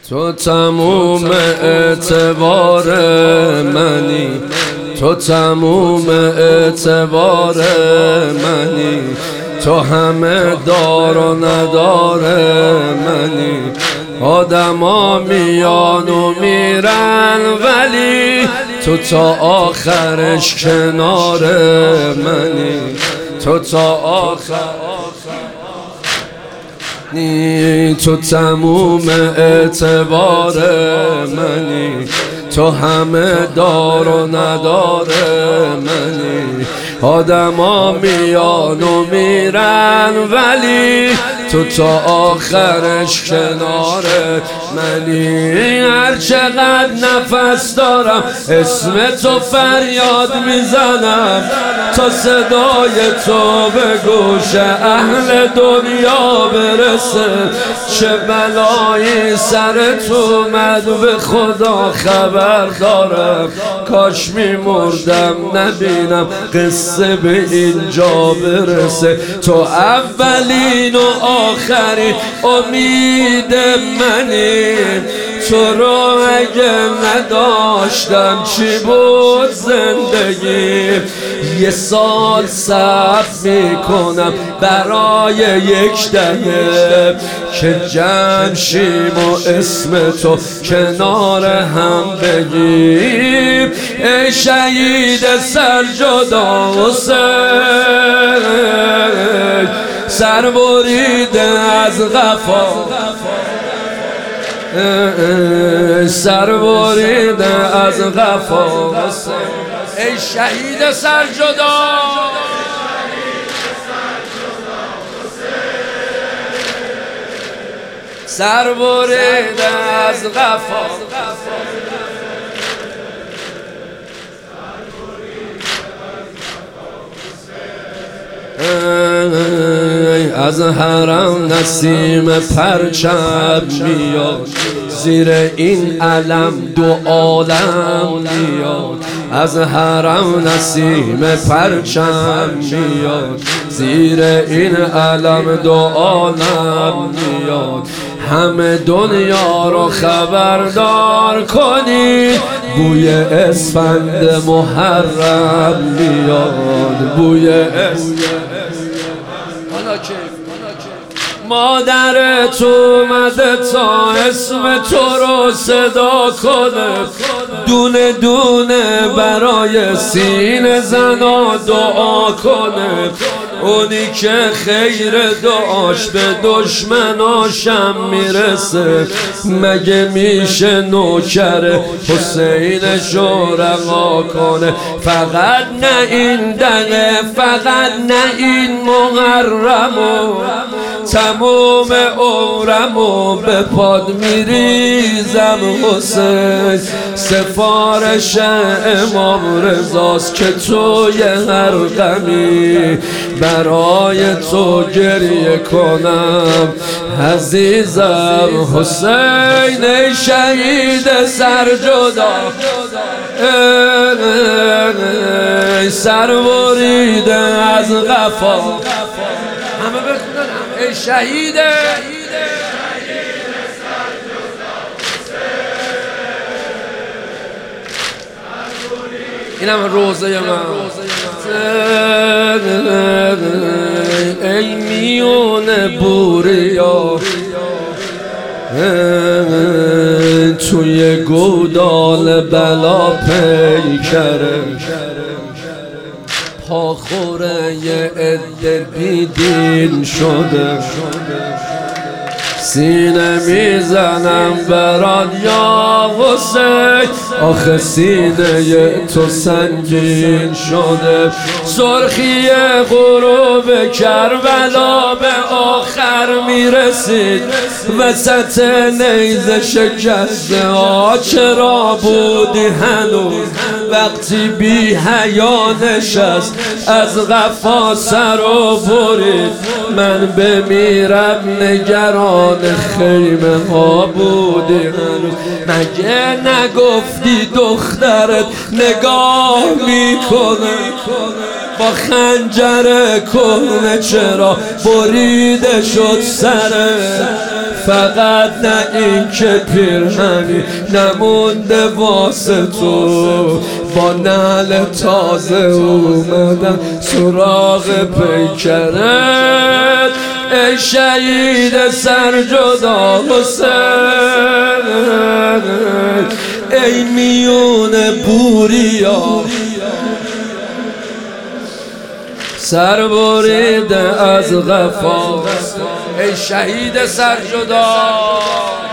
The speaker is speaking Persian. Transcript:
تو تموم اعتبار منی، تو تموم اعتبار منی، تو همه دار و ندار منی. آدما میان و میرن ولی تو تا آخرش کنار منی، تو تا آخر تو تموم اعتبار منی، تو همه دار و ندار منی. آدما میان و میرن ولی تو تا آخرش کنار منی. هر چقدر نفس دارم اسم تو فریاد میزنم تا صدای تو به گوش اهل دنیا برسه. چه بلایی سرت اومد به خدا خبر دارم، کاش میمردم نبینم قصه به اینجا برسه. تو اولین و آخرین امید منی، تو رو اگه نداشتم چی بود زندگی. یه سال صبر میکنم برای یک دهه که جمع شیم و اسم تو کنار هم بگیم. ای شهید سرجدا حسین، سر بریده از قفا، سر بریده از قفا. ای شهید سرجدا، سر بریده از قفا. از حرم نسیم پرچم میاد، زیر این علم دو عالم میاد. از حرم نسیم پرچم میاد، زیر این علم دو عالم میاد. همه دنیا رو خبردار کنی، بوی اسفند محرم میاد، بوی اسفند. مادرت اومده تا اسم تو رو صدا کنه، دونه دونه برای سینه زنا دعا کنه. اونی که خیر دعاش به دشمناشم میرسه، مگه میشه نوکر حسینشو رها کنه؟ فقط نه این دقه، فقط نه این محرمو، تموم عمرمو به پاد میریزم حسین. سفارش امام رضاست که توی هر غمی برای تو گریه کنم عزیزم حسین. ای شهید سرجدا، ای سر بریده از قفا. همه بخونن ای شهید، اینم روزه من. ای میونه بوریا توی گودال بلا پیکره، پاخوره یه عده بیدین شده. سینه میزنم برات یا حسین، آخه سینه تو سنگین شده. سرخی غروب کربلا به آخر میرسید، وسط نیزه شکسته ها چرا بودی هنوز؟ وقتی بی حیا نشست از قفا سر و برید، من بمیرم نگران خیمه ها بودی هنوز. مگه نگفتی دخترت نگاه میکنه؟ با خنجر کهنه چرا بریده شد سره، فقط نه این که پیرهنی نمونده واسه تو، با نعل تازه اومدن سراغ پیکرت، ای شهید سرجدا حسین، ای میون بوریا سر بریده از غفا، ای شهید سرجدا.